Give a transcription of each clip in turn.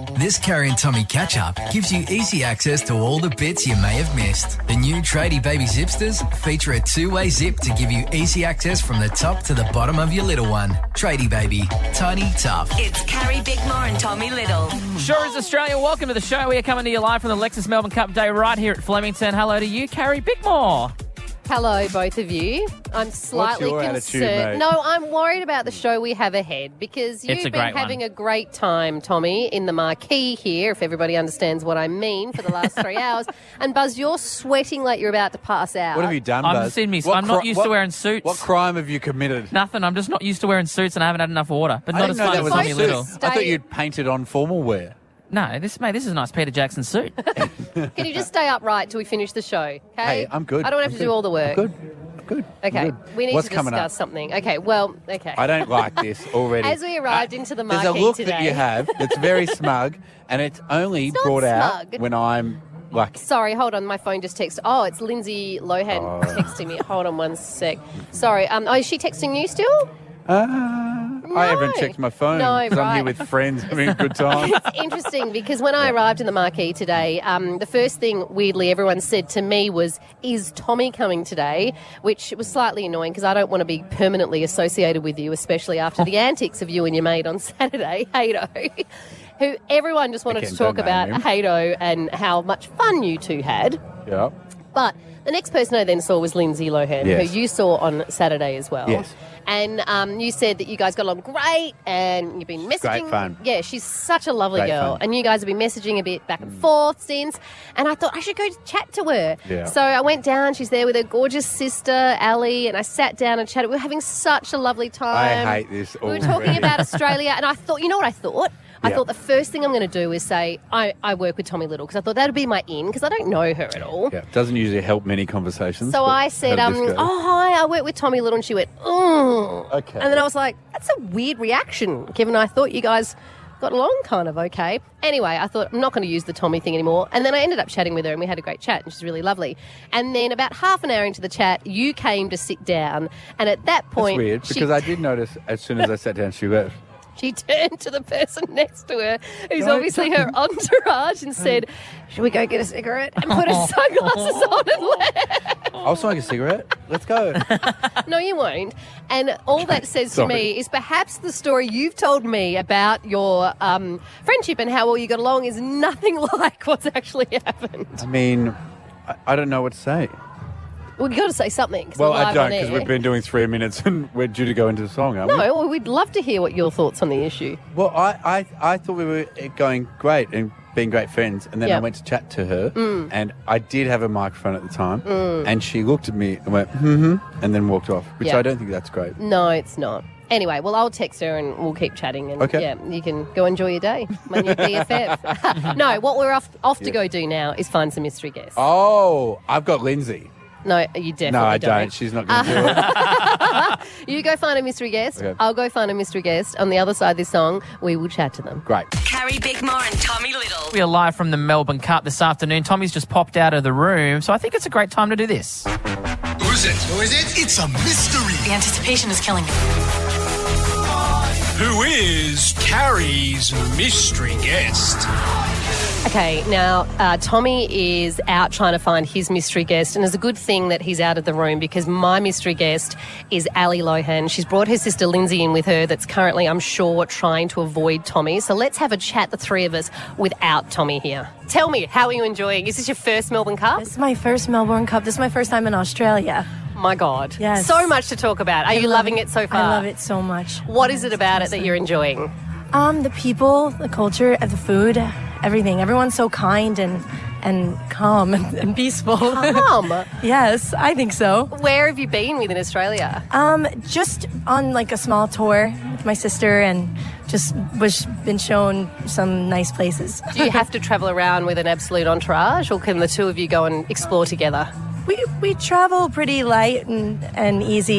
This Carrie and Tommy catch-up gives you easy access to all the bits you may have missed. The new Tradie Baby Zipsters feature a two-way zip to give you easy access from the top to the bottom of your little one. Tradie Baby. Tiny, tough. It's Carrie Bickmore and Tommy Little. Sure is Australia. Welcome to the show. We are coming to you live from the Lexus Melbourne Cup Day right here at Flemington. Hello to you, Carrie Bickmore. Hello, both of you. I'm slightly your concerned. attitude, mate? No, I'm worried about the show we have ahead because you've been having a great time, Tommy, in the marquee here, if everybody understands what I mean, for the last 3 hours. And Buzz, you're sweating like you're about to pass out. What have you done, Buzz? I'm not used to wearing suits. What crime have you committed? Nothing. I'm just not used to wearing suits and I haven't had enough water. But not as fun as Tommy Little. I thought you'd painted on formal wear. No, this is a nice Peter Jackson suit. Can you just stay upright till we finish the show, okay? Hey, I'm good. I don't have to do all the work. I'm good. Okay, we need What's to coming up? discuss something. Okay, well, okay. I don't like this already. As we arrived into the marquee There's a look today. that you have that's very smug, and it's only It's not brought smug. out when I'm like... Sorry, hold on. My phone just texted. Oh, it's Lindsay Lohan texting me. Hold on one sec. Sorry. Is she texting you still? I haven't checked my phone No, because I'm here right. with friends having a good time. It's interesting because when I arrived in the marquee today, the first thing, weirdly, everyone said to me was, is Tommy coming today? Which was slightly annoying because I don't want to be permanently associated with you, especially after the antics of you and your mate on Saturday, Hato. Who everyone just wanted to talk about Hato and how much fun you two had. Yeah. But the next person I then saw was Lindsay Lohan, Yes. who you saw on Saturday as well. Yes. And you said that you guys got along great and you've been messaging. Great fun. Yeah, she's such a lovely Great girl. fun. And you guys have been messaging a bit back and forth since. And I thought I should go chat to her. Yeah. So I went down. She's there with her gorgeous sister, Ali, and I sat down and chatted. We were having such a lovely time. I hate this We were already. talking about Australia, and I thought, you know what I thought? I Yeah. thought the first thing I'm going to do is say I work with Tommy Little because I thought that would be my in because I don't know her at all. Yeah, doesn't usually help many conversations. So but I said, how did this go? oh, hi, I work with Tommy Little. And she went, Okay. And then I was like, that's a weird reaction, given I thought you guys got along kind of okay. Anyway, I thought, I'm not going to use the Tommy thing anymore. And then I ended up chatting with her and we had a great chat and she's really lovely. And then about half an hour into the chat, you came to sit down. And at that point... That's weird, because I did notice as soon as I sat down, she left. She turned to the person next to her, who's obviously her entourage, and said, should we go get a cigarette? And put her sunglasses on and left. I'll smoke a cigarette. Let's go. No, you won't. And all that says to Sorry. me is perhaps the story you've told me about your friendship and how well you got along is nothing like what's actually happened. I mean, I don't know what to say. Well, you've got to say something. 'Cause Well, we're I live don't, on air. because we've been doing 3 minutes and we're due to go into the song, aren't we? No, well, we'd love to hear what your thoughts on the issue. Well, I thought we were going great and being great friends, and then Yeah. I went to chat to her, and I did have a microphone at the time, and she looked at me and went, and then walked off, which Yeah. I don't think that's great. No, it's not. Anyway, well, I'll text her and we'll keep chatting. And Okay. yeah, you can go enjoy your day, my new BFF. No, what we're off to go do now is find some mystery guests. Oh, I've got Lindsay. No, you definitely No, I don't. don't. She's not going to do it. You go find a mystery guest. Okay. I'll go find a mystery guest. On the other side of this song, we will chat to them. Great. Carrie Bickmore and Tommy Little. We are live from the Melbourne Cup this afternoon. Tommy's just popped out of the room, so I think it's a great time to do this. Who is it? Who is it? It's a mystery. The anticipation is killing me. Who is Carrie's mystery guest? Okay, now Tommy is out trying to find his mystery guest, and it's a good thing that he's out of the room because my mystery guest is Ali Lohan. She's brought her sister Lindsay in with her that's currently, I'm sure, trying to avoid Tommy. So let's have a chat, the three of us, without Tommy here. Tell me, how are you enjoying? Is this your first Melbourne Cup? This is my first Melbourne Cup. This is my first time in Australia. My God. Yes. So much to talk about. Are you loving it so far? I love it so much. What is it about it that you're enjoying? The people, the culture, the food, everything. Everyone's so kind and calm and peaceful. Calm? Yes, I think so. Where have you been within Australia? Just on like a small tour with my sister and just been shown some nice places. Do you have to travel around with an absolute entourage, or can the two of you go and explore together? We travel pretty light and easy.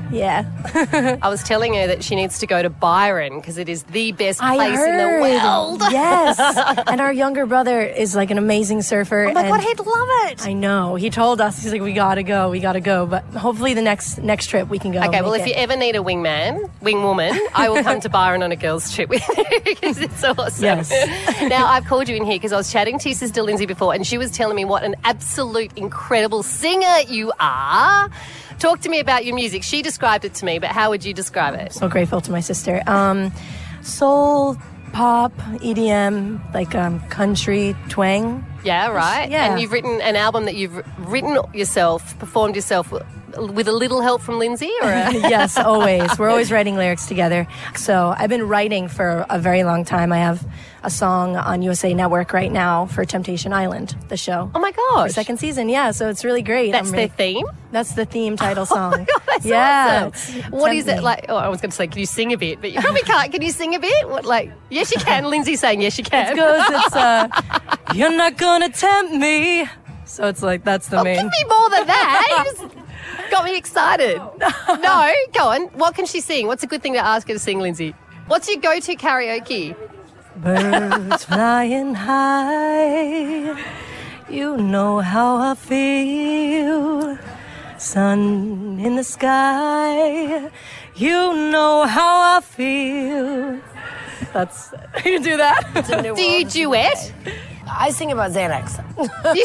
Yeah. I was telling her that she needs to go to Byron because it is the best I place in the heard. world. Yes. And our younger brother is like an amazing surfer. Oh my and God, he'd love it. I know. He told us, he's like, we gotta go. But hopefully the next trip we can go. Okay, well, if you ever need a wingman, wingwoman, I will come to Byron on a girls' trip with you because it's awesome. Yes. Now, I've called you in here because I was chatting to your sister Lindsay before and she was telling me what an absolute incredible singer you are. Talk to me about your music. She described it to me, but how would you describe it? So grateful to my sister. Soul, pop, EDM, like country, twang. Yeah, right. Yeah. And you've written an album that you've written yourself, performed yourself with a little help from Lindsay? Or Yes, always. We're always writing lyrics together. So I've been writing for a very long time. I have a song on USA Network right now for Temptation Island, the show. Oh my gosh. Second season, yeah. So it's really great. That's their theme? That's the theme title song. Oh my God, that's yeah. awesome. What is it like? Oh, I was going to say, can you sing a bit? But you probably can't. Can you sing a bit? What, like, yes, you can. Lindsay's saying, yes, you can. It's you're not gonna tempt me. So it's like, that's the main. Give me more than that. You just got me excited. No, go on. What can she sing? What's a good thing to ask her to sing, Lindsay? What's your go-to karaoke? Birds flying high, you know how I feel. Sun in the sky, you know how I feel. That's, you do that? Do you duet? I sing about Xanax You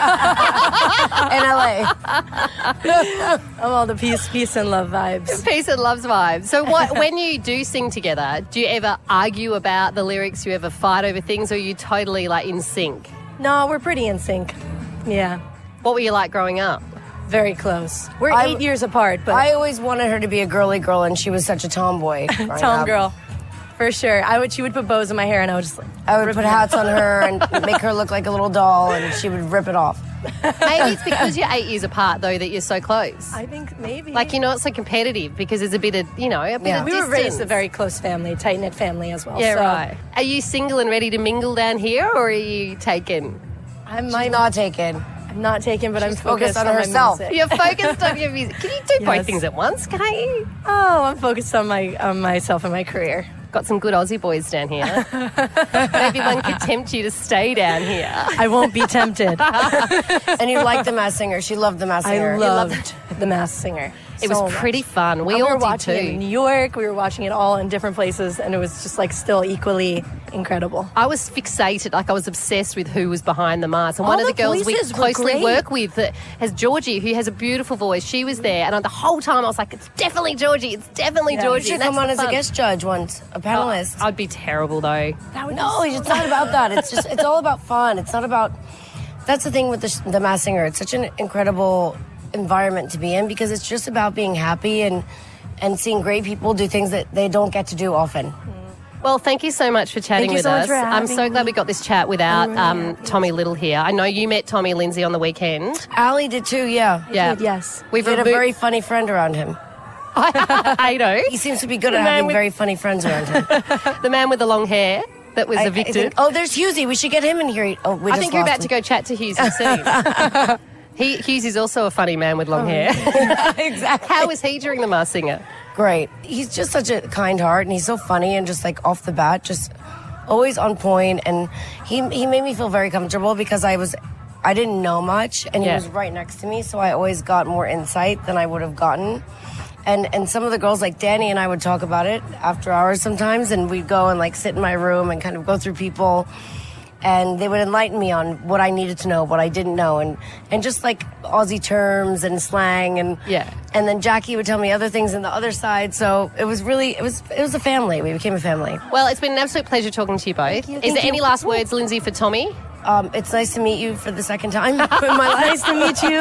in LA. I'm all the peace and love vibes. Peace and love's vibe. So when you do sing together, do you ever argue about the lyrics? Do you ever fight over things, or are you totally like in sync? No, we're pretty in sync. Yeah, What were you like growing up? very close. We're I- 8 years apart, but I always wanted her to be a girly girl, and she was such a tomboy. growing Tom up. girl. For sure. She would put bows in my hair and I would just like, I would put hats on her and make her look like a little doll, and she would rip it off. Maybe it's because you're 8 years apart, though, that you're so close. I think maybe. Like, you're not so competitive because there's a bit of, a bit Yeah. of we were distance. raised a very close family, tight-knit family as well. Yeah, so right. Are you single and ready to mingle down here, or are you taken? I'm She's not taken. not taken, but I'm She's focused focused on my herself. music. You're focused on your music. Can you do both Yes. things at once, can't you? Oh, I'm focused on myself and my career. Got some good Aussie boys down here. Maybe one could tempt you to stay down here. I won't be tempted. And you liked The Masked Singer. She loved The Masked Singer. I loved The Masked Singer. It was so much. pretty fun. We And all were did watching it in too. New York. We were watching it all in different places, and it was just like still equally incredible. I was fixated, like I was obsessed with who was behind the mask. And All one of the the girls we voices were closely great. work with that has Georgie, who has a beautiful voice. She was there, and the whole time I was like, it's definitely Georgie. It's definitely Yeah. Georgie. You should That's come on the as a fun. guest judge once, a panelist. I'd be terrible though. No, it's not about that. It's all about fun. It's not about. That's the thing with the Masked Singer. It's such an incredible environment to be in because it's just about being happy and seeing great people do things that they don't get to do often. Well, thank you so much for chatting Thank you with so much us. for I'm having so glad me. we got this chat without I'm really happy. Tommy Little here. I know you met Tommy and Lindsay on the weekend. Allie did too, yeah. Yeah. Yes. We've He had a removed- very funny friend around him. I know. He seems to be good The at man having with- very funny friends around him. The man with the long hair that was I evicted. think, oh, there's Husey. We should get him in here. Oh, we I just think you're lost about to him. go chat to Hughes soon. Hughes is also a funny man with long hair. Exactly. How was he during The Masked Singer? Great. He's just such a kind heart, and he's so funny and just like off the bat, just always on point. And he made me feel very comfortable because I didn't know much, and he Yeah. was right next to me, so I always got more insight than I would have gotten. And some of the girls, like Danny and I, would talk about it after hours sometimes, and we'd go and like sit in my room and kind of go through people, and they would enlighten me on what I needed to know, what I didn't know, and just like Aussie terms and slang, and Yeah. And then Jackie would tell me other things on the other side. So it was really it was a family. We became a family. Well, it's been an absolute pleasure talking to you both. Is there any last words, Lindsay, for Tommy? It's nice to meet you for the second time in my life. Nice to meet you.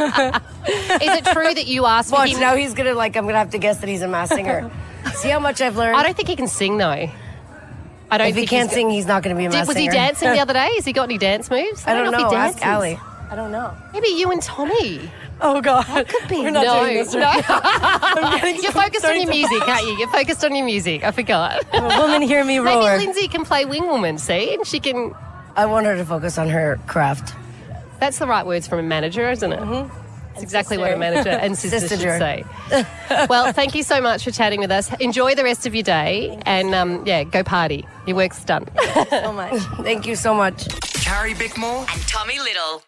Is it true that you asked for Watch, him? now I'm gonna have to guess that he's a Masked Singer. See how much I've learned? I don't think he can sing, though. I don't if he think can't he's sing, he's not gonna be a Masked Was he Singer. dancing the other day? Has he got any dance moves? I don't if he know. dances. Ask Allie. I don't know. Maybe you and Tommy. Oh, God. Could be. We're not no, doing this. no. You're focused on your music, aren't you? You're focused on your music. I forgot. Women hear me roar. Maybe Lindsay can play wing woman, see? And she can... I want her to focus on her craft. That's the right words from a manager, isn't it? That's exactly what a sister. manager and sister should Sister. say. Well, thank you so much for chatting with us. Enjoy the rest of your day and, go party. Your work's done. So much. Thank you so much. Carrie Bickmore. And Tommy Little.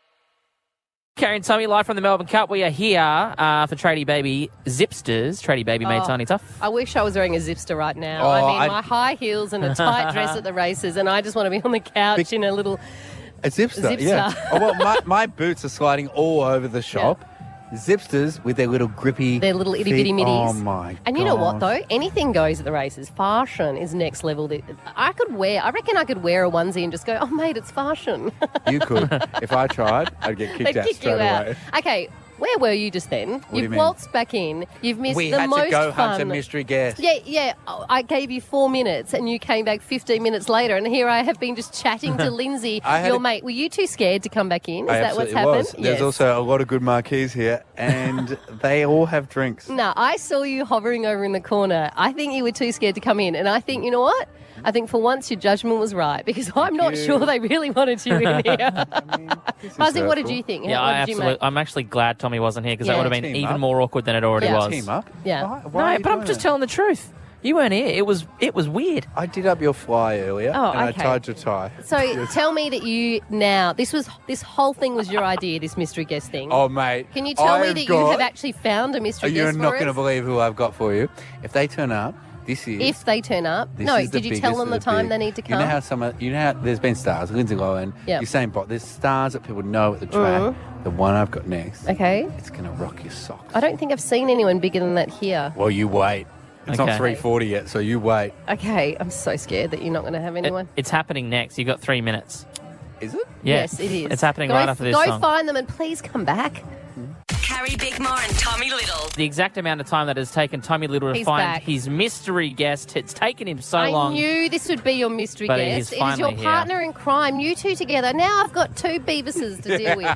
Carrie and Tommy live from the Melbourne Cup. We are here for Tradie Baby Zipsters. Tradie Baby made Tiny Tough. I wish I was wearing a zipster right now. Oh, I mean, I- my high heels and a tight dress at the races, and I just want to be on the couch in a little... A Zipster, Zipster. yeah. Oh, well, my boots are sliding all over the shop. Zipsters with their little grippy Their little itty-bitty feet. middies. Oh, my And you know what, gosh. though? Anything goes at the races. Fashion is next level. I reckon I could wear a onesie and just go, oh, mate, it's fashion. You could. If I tried, I'd get kicked They'd out kick straight you out. away. Okay, where were you just then? do you You've mean? waltzed back in. You've missed We the had most to go fun. hunt a mystery guest. Yeah. Oh, I gave you 4 minutes and you came back 15 minutes later, and here I have been just chatting to Lindsay, I had your a- mate. Were you too scared to come back in? Is I that what's absolutely happened? was. There's also a lot of good marquees here, and they all have drinks. No, I saw you hovering over in the corner. I think you were too scared to come in, and I think, you know what? I think for once your judgment was right, because I'm not you. sure they really wanted you in here. Fuzzy, what did you think? Yeah, What did you make? I'm actually glad Tommy wasn't here because Yeah. that would have been Team even up. more awkward than it already Yeah. was. Team up? Yeah. Why are No, you but I'm doing just that? telling the truth. You weren't here. It was weird. I did up your fly earlier, Oh, and okay. I tied your tie. So tell me that you now, this whole thing was your idea, this mystery guest thing. Oh, mate. Can you tell me I've that you got- have actually found a mystery You're guest not for going to us? believe who I've got for you. If they turn up, this is... If they turn up. This No, is the did you tell biggest them the of time big. they need to come? You know how there's been stars, Lindsay Lohan, Yep. Usain Bolt. There's stars that people know at the track. The one I've got next, Okay. it's going to rock your socks. I don't think I've seen anyone bigger than that here. Well, you wait. It's Okay. not 3:40 yet, so you wait. Okay, I'm so scared that you're not going to have anyone. It's happening next. You've got 3 minutes. Is it? Yeah. Yes, it is. It's happening Go right after this Go song. find them and please come back. Carrie Bickmore and Tommy Little. The exact amount of time that has taken Tommy Little to He's find back. his mystery guest. It's taken him so I long. knew this would be your mystery But guest. he's It is your finally here. partner in crime. You two together. Now I've got two Beavises to deal with.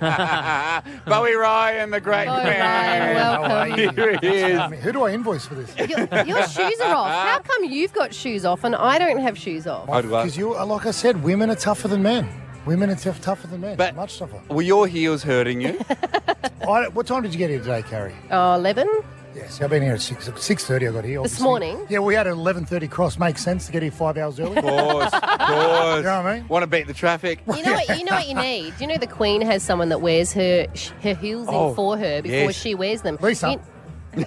Bowie Ryan, the great Bowie man. Ryan, welcome. Here he is. Who do I invoice for this? Your shoes are off. How come you've got shoes off and I don't have shoes off? I'd love- Because like I said, women are tougher than men. Women are tougher than men. But- Much tougher. Were your heels hurting you? What time did you get here today, Carrie? 11? Yes, I've been here at 6:30. I got here. This obviously. morning? Yeah, we had an 11:30 cross. Makes sense to get here 5 hours early. Of course. You know what I mean? Want to beat the traffic? You know what you need? You know the Queen has someone that wears her heels in for her before yes. she wears them. Lisa. You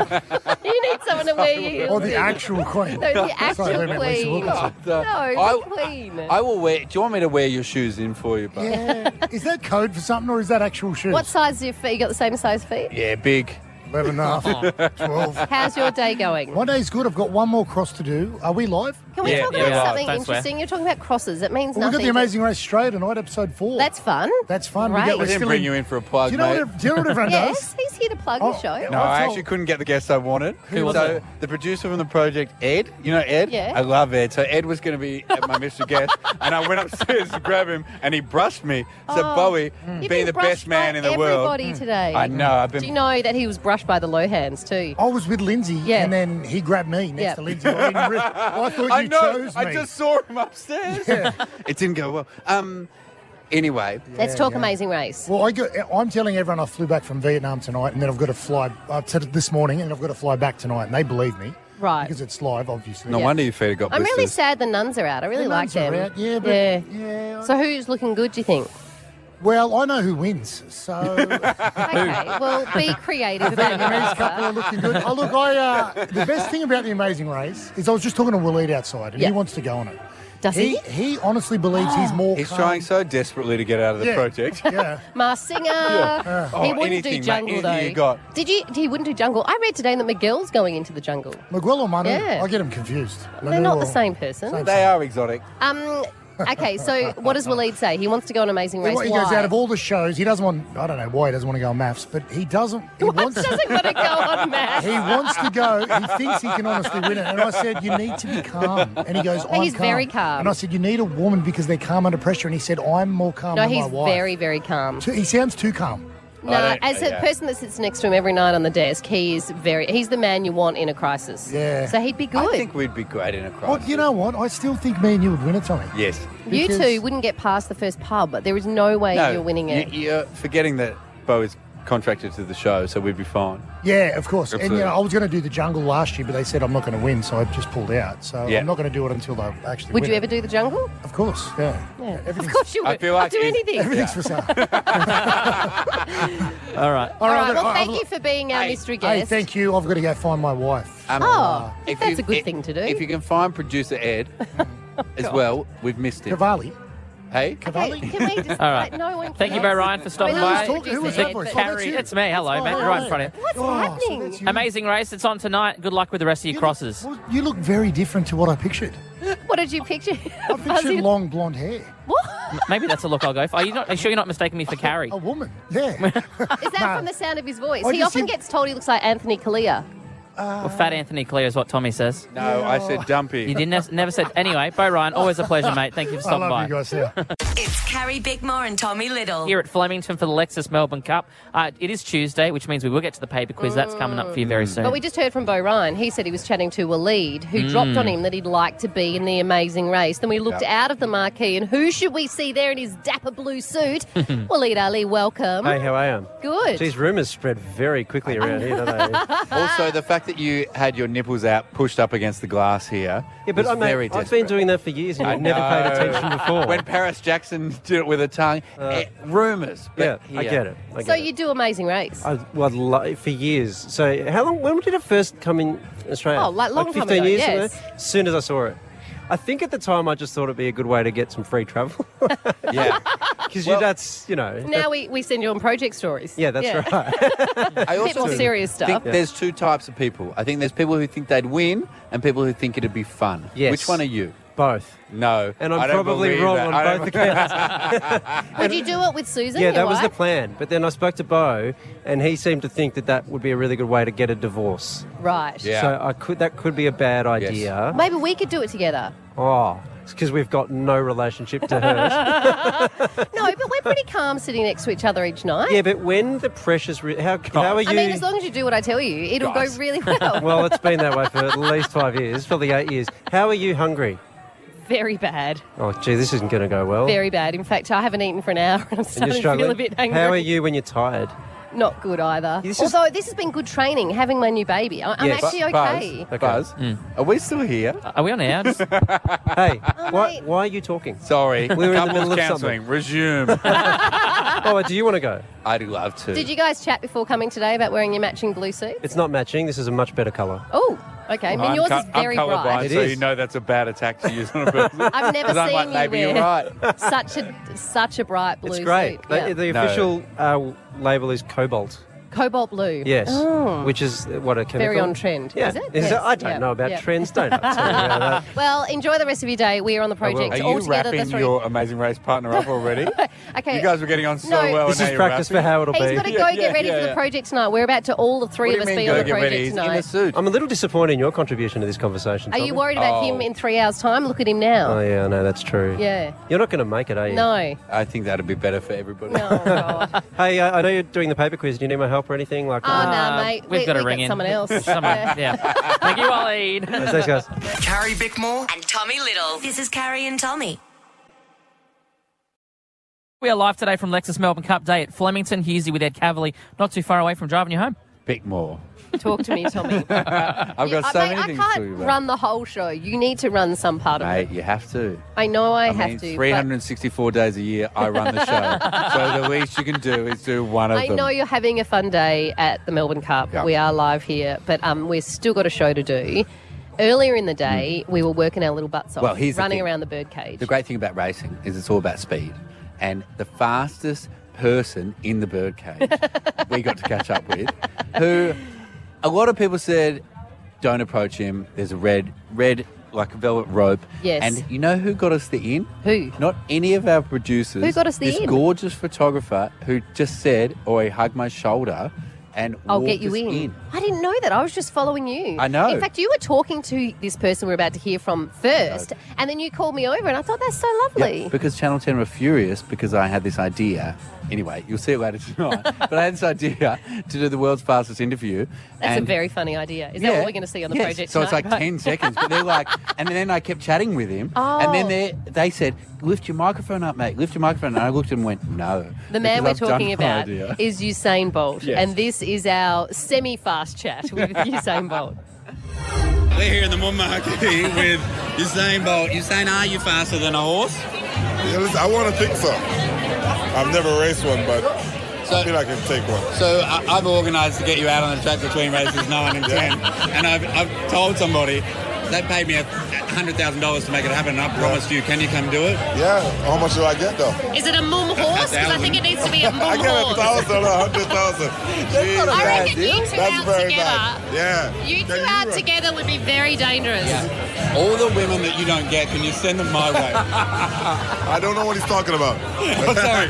need someone to wear your heels Or the in. actual Queen. No, the actual Sorry, I meant Lisa Queen. Wilkinson. No, I- the Queen. I will wear. Do you want me to wear your shoes in for you, bud? Yeah. Is that code for something or is that actual shoes? What size is your feet? You got the same size feet? Yeah, big. 11 and a half, 12. How's your day going? My day's good. I've got one more cross to do. Are we live? Can we Yeah, talk yeah, about right, something don't swear. interesting? You're talking about crosses. It means Well, we've nothing. got the Amazing Race Australia tonight, episode 4. That's fun. That's fun. Great. We're I didn't still bring in- you in for a plug, Do you know mate. what everyone does? Yes, he's here to plug Oh, the show. yeah. No, I've I told- actually couldn't get the guest I wanted. Who was so it? the producer from the project, Ed. You know Ed? Yeah. I love Ed. So Ed was going to be at my Mr. Guest, and I went upstairs to grab him, and he brushed me. So Bowie, You've being been the brushed best man by in the world, everybody today. I know. I've been. Do you know that he was brushed by the Lohans too? I was with Lindsay, Yeah. and then he grabbed me next Yeah. to Lindsay. I thought I you know. chose me. I just saw him upstairs. It didn't go well. Anyway, Let's talk yeah. Amazing Race. Well, I'm telling everyone I flew back from Vietnam tonight, and then I've got to fly. I've said it this morning, and I've got to fly back tonight, and they believe me. Right. Because it's live, obviously. no Yeah. wonder your feet have got I'm blisters. really sad the nuns are out. I really The like nuns are them. out, yeah, but yeah. So who's looking good, do you think? Well, I know who wins, so Okay, well, be creative about your these couple are answer. looking good. Oh, look, the best thing about the Amazing Race is I was just talking to Waleed outside, and Yeah. he wants to go on it. Does he? He honestly believes he's more. He's calm. trying so desperately to get out of the Yeah. project. Yeah. Masked Singer. Oh, He wouldn't anything, do mate, jungle anything though. you got. He wouldn't do jungle. I read today that Miguel's going into the jungle. Miguel or Manu? Yeah. I get them confused. They're Manu not the or- same person. They are exotic. Okay, so what does Waleed say? He wants to go on Amazing Race. He goes Why? out of all the shows. He doesn't want. I don't know why he doesn't want to go on maths, but he doesn't. He What wants. doesn't want to go on math? He wants to go. He thinks he can honestly win it. And I said, you need to be calm. And he goes, I'm He's calm. very calm. And I said, you need a woman because they're calm under pressure. And he said, I'm more calm No, than he's my wife. very, very calm. He sounds too calm. No, don't- as a yeah. person that sits next to him every night on the desk, he's the man you want in a crisis. Yeah. So he'd be good. I think we'd be great in a crisis. Well, you know what? I still think me and you would win it, Tommy. Yes. You because- two wouldn't get past the first pub, but there is no way you're winning it. You're forgetting that Bo is contracted to the show, so we'd be fine. Yeah, of course. Absolutely. And I was going to do the jungle last year, but they said I'm not going to win, so I just pulled out. So Yeah. I'm not going to do it until they actually Would win you it. ever do the jungle? Of course, yeah. Yeah. Of Everything's- course you would. I feel like I'll do it's- anything. Everything's for sale. All right. All right, well, I've thank got- you for being our mystery guest. Hey, thank you. I've got to go find my wife. Oh, If that's you- a good thing to do. If you can find producer Ed as well, we've missed him. Cavalli. Hey? Okay, can we just, All right. no one Thank you, can- Bo Ryan, for stopping I mean, by. who was talking? Who was Producer that Ed, voice? but- Oh, Carrie, that's you. it's me. Hello, Oh, mate. hi. Right in front of you. What's Oh, so happening? that's you. Amazing race. It's on tonight. Good luck with the rest of your crosses. Well, you look very different to what I pictured. What did you picture? I pictured long blonde hair. What? Maybe that's a look I'll go for. Are you sure you're not mistaking me for Carrie? A woman. Yeah. Is that from the sound of his voice? I He just often think- gets told he looks like Anthony Kalia. Well, Fat Anthony Clear is what Tommy says. No, I said dumpy. You didn't never said. Anyway, Bo Ryan, always a pleasure, mate. Thank you for I stopping love by. you guys. Yeah. It's Carrie Bickmore and Tommy Little. Here at Flemington for the Lexus Melbourne Cup. It is Tuesday, which means we will get to the paper quiz. That's coming up for you very soon. But we just heard from Bo Ryan. He said he was chatting to Waleed, who dropped on him that he'd like to be in the Amazing Race. Then we looked out of the marquee, and who should we see there in his dapper blue suit? Waleed Ali, welcome. Hey, how are you? Good. These rumours spread very quickly around here, don't they? Also, the fact that you had your nipples out pushed up agast the glass here Yeah, but was very I've desperate. been doing that for years and I you've never paid know. attention before. When Paris Jackson did it with a tongue, rumours. yeah, But I here- get it. I get So it. you do Amazing Race? For years. So how long? When did it first come in Australia? Oh, like long time 15 ago, years. yes. Something? As soon as I saw it. I think at the time I just thought it'd be a good way to get some free travel. Yeah. Because Well, that's, you know. Now we send you on project stories. Yeah, that's right. I A bit more serious stuff. think there's two types of people. I think there's people who think they'd win and people who think it'd be fun. Yes. Which one are you? Both. No. And I I'm don't probably believe wrong that. on I both don't- accounts. Would you do it with Susan? Yeah, your that was the wife? plan. But then I spoke to Bo, and he seemed to think that that would be a really good way to get a divorce. Right. Yeah. So that could be a bad idea. Maybe we could do it together. Oh, it's because we've got no relationship to hers. No, but we're pretty calm sitting next to each other each night. Yeah, but when the pressure's how are you? I mean, as long as you do what I tell you, it'll Guys. go really well. Well, it's been that way for at least 5 years, probably 8 years. How are you hungry? Very bad. Oh, gee, this isn't going to go well. Very bad. In fact, I haven't eaten for an hour and I'm and starting you're to struggling. feel a bit hungry. How are you when you're tired? Not good either. This is- Although this has been good training, having my new baby. I'm Yes. actually okay. Buzz, are we still here? Are we on air? Hey, mate. why are you talking? Sorry. We were in the Couples middle of counselling. Resume. Oh, do you want to go? I'd love to. Did you guys chat before coming today about wearing your matching blue suits? It's not matching. This is a much better colour. Oh, okay. I mean, yours is very I'm colourblind, bright. It so is. you know that's a bad attack to use on a person. I've never 'Cause I'm seen like, you maybe wear you're right. such a bright blue It's great. suit. Yeah. The No. official label is cobalt. Cobalt blue. Yes, Oh. which is what a chemical. Very on trend. Yeah, Is it? Is Yes. it? I don't Yeah. know about Yeah. trends. Don't tell me about that. Well, enjoy the rest of your day. We are on the project Are all you together. wrapping the three. your Amazing Race partner up already? Okay. You guys were getting on so No. well. This and now is you're practice for rapping. how it'll He's be. got to go get ready for yeah. the project tonight. We're about to all the three What of us do you be mean, on go the get project ready? He's in a tonight. suit. I'm a little disappointed in your contribution to this conversation. Are you Tommy. worried about Oh. him in 3 hours' time? Look at him now. Oh yeah, no, that's true. Yeah. You're not going to make it, are you? No. I think that'd be better for everybody. No, God. Hey, I know you're doing the paper quiz. Do you need my help or anything? Like, Oh, no, mate. We've got to we ring got in. someone else. Someone, yeah. Thank you, Waleed. thanks, guys. Carrie Bickmore. And Tommy Little. This is Carrie and Tommy. We are live today from Lexus Melbourne Cup Day at Flemington. Hughesy with Ed Cavalier, not too far away from driving you home. Pick more. Talk to me, Tommy. I've got so Mate, many I things to can't talk about. run the whole show. You need to run some part of it. Mate, you have to. I know I I have mean, to. 364 days a year, I run the show. So the least you can do is do one of I them. know you're having a fun day at the Melbourne Cup. Yeah. We are live here, but we've still got a show to do. Earlier in the day, we were working our little butts off, Well, here's the running thing. around the birdcage. The great thing about racing is it's all about speed. And the fastest person in the birdcage we got to catch up with, who a lot of people said, don't approach him. There's a red like a velvet rope. Yes. And you know who got us the in? Who? Not any of our producers. Who got us the this in? gorgeous photographer who just said, "Oi, hug my shoulder." and I'll walk get you us in. I didn't know that. I was just following you. I know. In fact, you were talking to this person we're about to hear from first, and then you called me over, and I thought that's so lovely. Yeah, because Channel 10 were furious because I had this idea. Anyway, you'll see it later tonight. But I had this idea to do the world's fastest interview. That's and a very funny idea. Is that what we're going to see on the project So tonight? it's like 10 seconds. But they're like, and then I kept chatting with him. Oh. And then they said, lift your microphone up, mate. Lift your microphone. And I looked at him and went, no. The man we're because I've talking done about my idea. is Usain Bolt, Yes. and this is our semi-fast chat with Usain Bolt. We're here in the Moon Market with Usain Bolt. Usain, are you faster than a horse? Yeah, listen, I want to think so. I've never raced one, but I feel like I can take one. So I've organised to get you out on the track between races 9 and 10, and I've told somebody they paid me $100,000 to make it happen, and I promised you, can you come do it? Yeah. How much do I get though? Is it a mum horse? Because I think it needs to be a mum I get horse. 1,000 or 100,000. I reckon you two That's out very together. bad. Yeah. You two out together would be very dangerous. All the women that you don't get, can you send them my way? I don't know what he's talking about. Oh, sorry.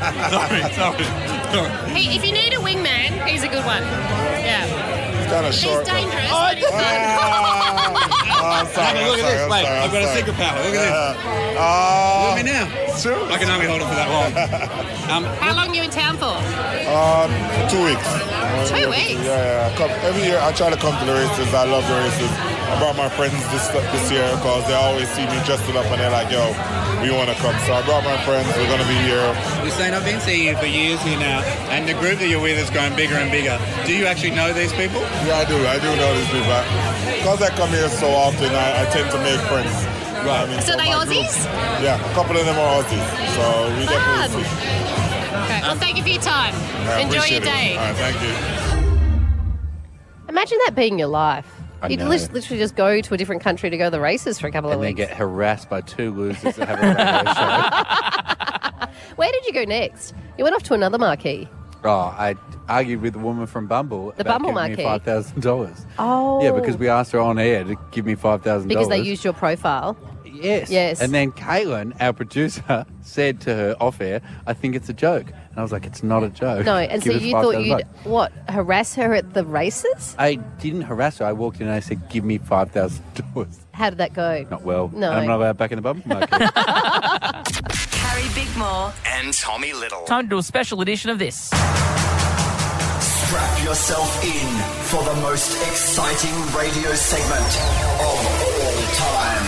Hey, if you need a wingman, he's a good one. Yeah. It's kind of short. He's dangerous. Oh, but he's fun. I'm sorry. Look at this, mate. I've got a secret power. Look at this. Look at me now. True. I can only hold it for that long. How long are you in town for? 2 weeks. 2 weeks? Yeah. Every year I try to come to the races. I love the races. I brought my friends this year because they always see me dressed up and they're like, yo, we want to come. So I brought my friends. We're going to be here. Usain, I've been seeing you for years here now, and the group that you're with is growing bigger and bigger. Do you actually know these people? Yeah, I do. I do know these people. Because I come here so often, I tend to make friends. Right. So they Aussies? Yeah, a couple of them are Aussies. So we definitely see. Okay. Well, thank you for your time. I Enjoy your appreciate it. day. All right, thank you. Imagine that being your life. I You'd know. literally just go to a different country to go to the races for a couple of And then weeks. get harassed by 2 losers that have a radio show. Where did you go next? You went off to another marquee. Oh, I argued with the woman from Bumble The about Bumble giving me marquee? $5,000. Oh. Yeah, because we asked her on air to give me $5,000. Because they used your profile. Yes. And then Caitlin, our producer, said to her off air, I think it's a joke. And I was like, it's not a joke. No, and Give so us you thought $5,000 you'd, harass her at the races? I didn't harass her. I walked in and I said, give me $5,000. How did that go? Not well. No. And I'm not allowed back in the Bumble market. Carrie Bickmore. And Tommy Little. Time to do a special edition of this. Strap yourself in for the most exciting radio segment of all time.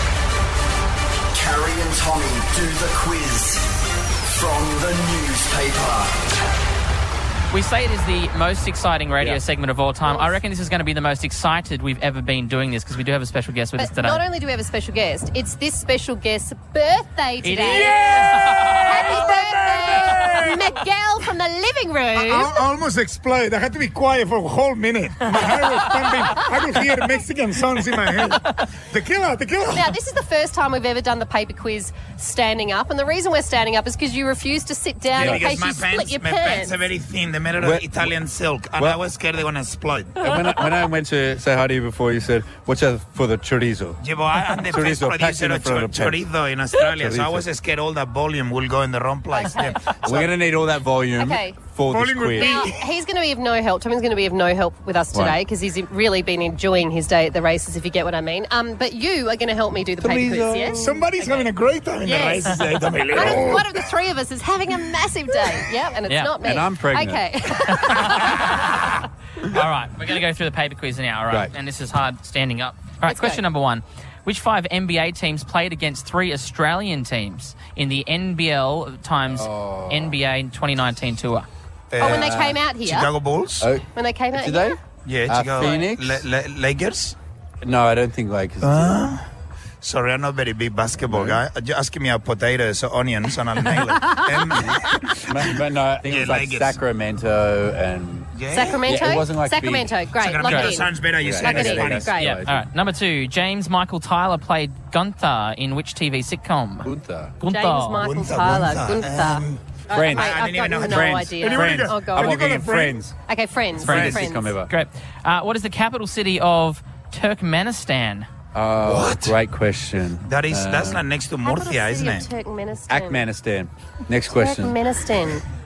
Carrie and Tommy do the quiz from the newspaper. We say it is the most exciting radio segment of all time. I reckon this is going to be the most excited we've ever been doing this because we do have a special guest with us today. Not only do we have a special guest, it's this special guest's birthday today. Happy birthday, Miguel from the living room. I almost exploded. I had to be quiet for a whole minute. My heart was pumping. I could hear the Mexican songs in my head. Tequila, tequila. Now, this is the first time we've ever done the paper quiz standing up, and the reason we're standing up is because you refused to sit down in case you split your my pants are very thin. They're made out of Italian silk, and I was scared they were going to explode. when I went to say hi to you before, you said, watch out for the chorizo. Yeah, but I'm the best Chorizo packed producer in of front of the pen. chorizo in Australia, so I Chorizo. was scared all that volume will go in the wrong place. Okay. We're going to need all that volume Okay. for this quiz. Now, he's going to be of no help. Tommy's going to be of no help with us Why? today because he's really been enjoying his day at the races, if you get what I mean. But you are going to help me do the paper quiz, yes? Somebody's having a great time in the Yes. races. Eh, Tommy Little? One of the three of us is having a massive day. Yep, and it's Yeah. not me. And I'm pregnant. Okay. All right, we're going to go through the paper quiz now, all right? Right. And this is hard standing up. All right, Let's question go. number 1. Which 5 NBA teams played against 3 Australian teams in the NBL times NBA 2019 tour? When they came out here? Chicago Bulls? When they came out Did here? they? Yeah, Chicago. Phoenix? Lakers? No, I don't think Lakers. Sorry, I'm not a very big basketball guy. You're asking me about potatoes or onions, and I'll nail it. But no, I think it was like Lakers. Sacramento and... Sacramento? Yeah, it wasn't like Sacramento, big. great. Sacramento Lock it in. sounds better. You say Lock it it in in. Spanish. Great. Yeah, all right. Number 2. James Michael Tyler played Gunther in which TV sitcom? Gunther. Gunther. James Michael Tyler. Gunther. Friends. I've I didn't even got know no Friends. idea. Friends. Oh, God. I'm looking at Friends. Okay, Friends. Friends. Friends. Sitcom ever. Great. What is the capital city of Turkmenistan? Oh, What? great question. That's not next to Murcia, isn't it? Turkmenistan. Akmanistan. Next question. Turkmenistan.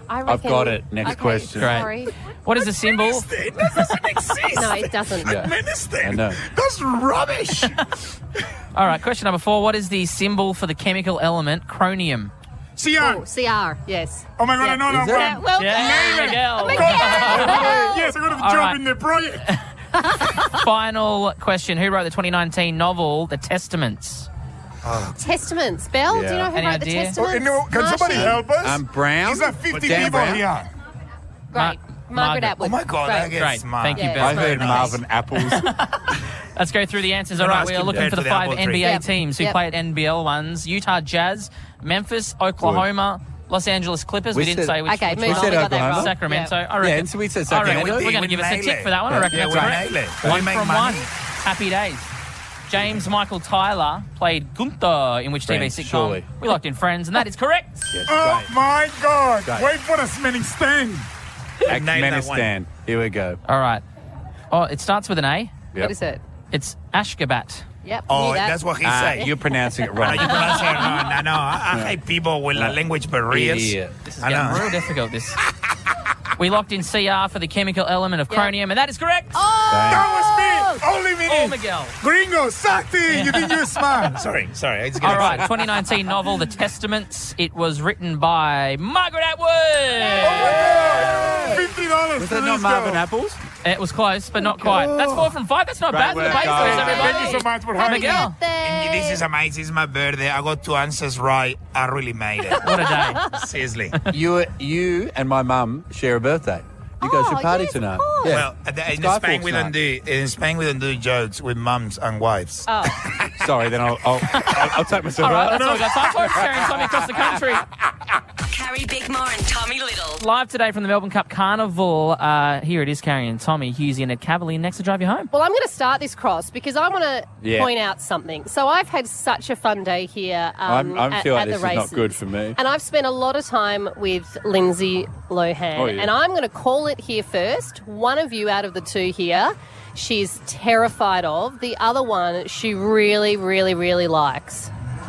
I I've reckon, got it. Next question. Great. Sorry. What is the symbol? No, it doesn't. Yeah. I know. That's rubbish. All right, question number 4. What is the symbol for the chemical element chromium? CR. Oh, CR, yes. Oh my God, I know that one. Yeah, well Yeah, done. Miguel. Yes, I'm going to All jump right. in the project. Final question. Who wrote the 2019 novel, The Testaments? Testaments. Belle, do you know who Any wrote the idea? Testaments? Can somebody help us? Brown. Is that 50 Dan people Brown? here? Great. Margaret Atwood. Oh my God, I Great. get Great. smart. Thank you, Yeah, Bill. I heard Nice. Marvin Apples. Let's go through the answers. No, All no, right, it's we are looking compared for the to the 5 Apple tree. NBA Yep. teams who Yep. play at NBL ones. Utah Jazz, Memphis, Oklahoma, Los Angeles Clippers. We We didn't said- say which. Okay, which move one. on. We got that Oklahoma. wrong. Sacramento. Yep. I reckon. Yeah, so we said I reckon Sacramento. we're going to give us a tick for that one. I reckon Yeah, that's we correct. nailed it. We One make from money. one. Happy days. James Michael Tyler played Gunther in which TV Friends, sitcom? surely. We locked in Friends, and that is correct. Yes, Oh great. my God. Great. Wait for the smelling stand. Turkmenistan. Here we go. All right. Oh, it starts with an A. Yep. What is it? It's Ashgabat. Yep. Oh, knew that. that's what he said. You're pronouncing it No, wrong. you pronounce it wrong. No. I hate people with la language barriers. Idiot. This is I getting know. real difficult, this. We locked in CR for the chemical element of chromium, and that is correct. That was me. Only me. Oh, Miguel. Gringo, Sati, you think you're smart. Sorry. I just All right, 2019 novel, The Testaments. It was written by Margaret Atwood. $50 Was for that not this Marvin girl. Apples? It was close, but not quite. That's 4 from 5. That's not Great bad for the work, base guys. quiz, everybody. Thank you so much for having me. Miguel. This is amazing. It's my birthday. I got 2 answers right. I really made it. What a day. Seriously. You and my mum share a birthday. You guys should party tonight. Yeah. Well, in Skyfall Spain we don't tonight. do jokes with mums and wives. Oh. Sorry, then I'll take myself All right, out. that's all we got time for. It's sharing Tommy across the country. Carrie Bigmore and Tommy Little. Live today from the Melbourne Cup Carnival. Here it is, Carrie and Tommy. Hughesy and Ed Cavalier next to drive you home. Well, I'm going to start this cross because I want to Yeah. point out something. So I've had such a fun day here I at, feel like at this the is races. not good for me. And I've spent a lot of time with Lindsay Lohan. Oh, yeah. And I'm going to call it here first. One of you out of the two here, she's terrified of. The other one, she really, really, really likes.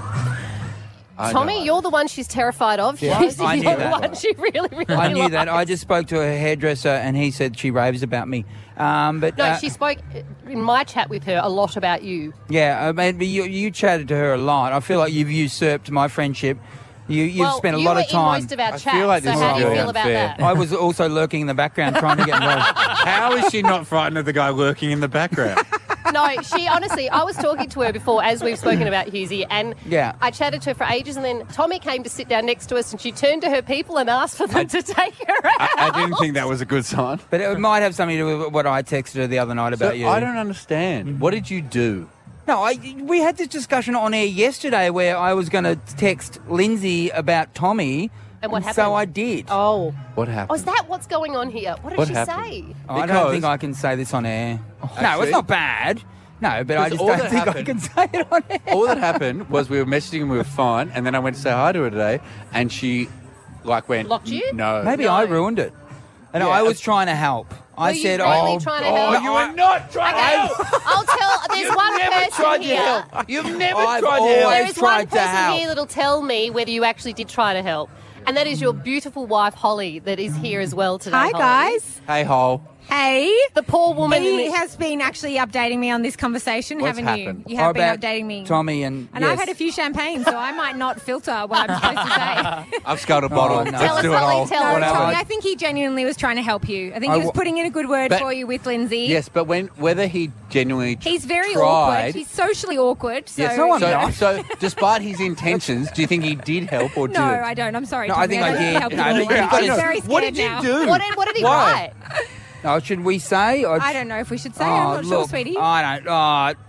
I Tommy, know. you're the one she's terrified of. Yeah, She's I knew the that. one she really, really I knew likes. that. I just spoke to her hairdresser, and he said she raves about me. But No, she spoke in my chat with her a lot about you. yeah, I mean, you chatted to her a lot. I feel like you've usurped my friendship. You've Well, spent a you lot were of time. in most of our I chats, feel like so this how is do you really feel about unfair. that? I was also lurking in the background trying to get involved. How is she not frightened of the guy lurking in the background? No, she honestly, I was talking to her before, as we've spoken about Hughesy, and Yeah. I chatted to her for ages, and then Tommy came to sit down next to us, and she turned to her people and asked for them to take her out. I didn't think that was a good sign. But it might have something to do with what I texted her the other night about So you. I don't understand. What did you do? No, we had this discussion on air yesterday where I was going to text Lindsay about Tommy. And what happened? So I did. Oh. What happened? Oh, is that what's going on here? What did What she happened? say? I don't Because- think I can say this on air. No, Actually- it's not bad. No, but I Because just all don't that think I happened- can say it on air. All that happened was we were messaging and we were fine, and then I went to say hi to her today, and she went, Blocked you? No. Maybe I ruined it. And Yeah, I was trying to help. I Were you said, really trying to help? you were not trying to help. I'll tell. There's one person here. You've never I've tried to help. always There is one tried to person help. here that'll tell me whether you actually did try to help, and that is your beautiful wife Holly, that is here as well today. Hi, Holly. guys. Hey, Hole. Hey. The poor woman. He has been actually updating me on this conversation, What's haven't happened? you? You have been About updating me. Tommy and And I've had a few champagne, so I might not filter what I'm supposed to say. I've sculled a bottle. no. Let's Tell us, do it Holly, all. tell No, us. Tommy, I think he genuinely was trying to help you. I think I he was w- putting in a good word But- for you with Lindsay. Yes, but whether he genuinely He's very tried, awkward. He's socially awkward. So, yes, No, I'm so, not. so despite his intentions, do you think he did help or No, didn't? I don't. I'm sorry. No, I Tommy. think I don't did. He helped No, I you think at all. you've got I'm to- very scared What did you now. do? What did he Why? write? Oh, should we say? Or I don't know if we should say. Oh, I'm not sure, look, sweetie. I don't.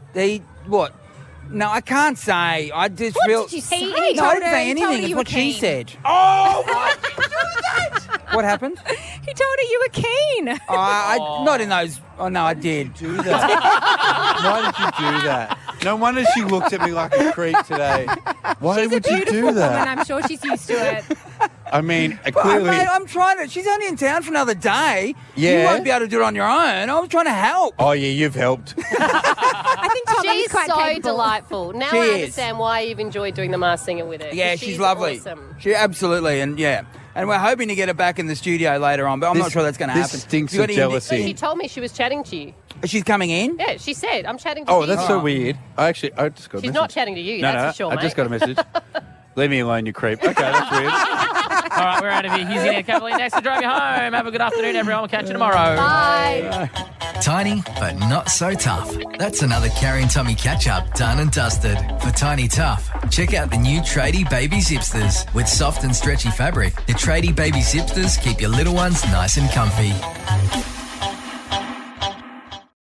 What? No, I can't say. I just What feel. did you say? No, He I told didn't her- say he told anything. her It's you what were she keen. said. Oh, why did you do that? What happened? He told her you were keen. Not in those. Oh no, I did. Do that. Why did you do that? No wonder she looked at me like a creep today. Why She's a would you beautiful do woman. that? I'm sure she's used to it. I mean, But, clearly. mate, I'm trying to. She's only in town for another day. You Yeah. won't be able to do it on your own. I was trying to help. Oh yeah, you've helped. I think Tommy's She's quite so capable. delightful. Now She I is. understand why you've enjoyed doing the Masked Singer with her. Yeah, she's lovely. Awesome. She absolutely, and yeah. And we're hoping to get her back in the studio later on, but I'm not sure that's going to happen. This stinks You got of any- jealousy. She told me she was chatting to you. She's coming in? Yeah, she said, I'm chatting to Oh, you. that's so weird. I just got a She's message. not chatting to you, No, that's for sure, I mate. just got a message. Leave me alone, you creep. Okay, that's weird. All right, we're out of here. Here's Ian Cavalier next to drive you home. Have a good afternoon, everyone. We'll catch you tomorrow. Bye. Tiny, but not so tough. That's another Carrie and Tommy catch-up done and dusted. For Tiny Tough, check out the new Tradie Baby Zipsters. With soft and stretchy fabric, the Tradie Baby Zipsters keep your little ones nice and comfy.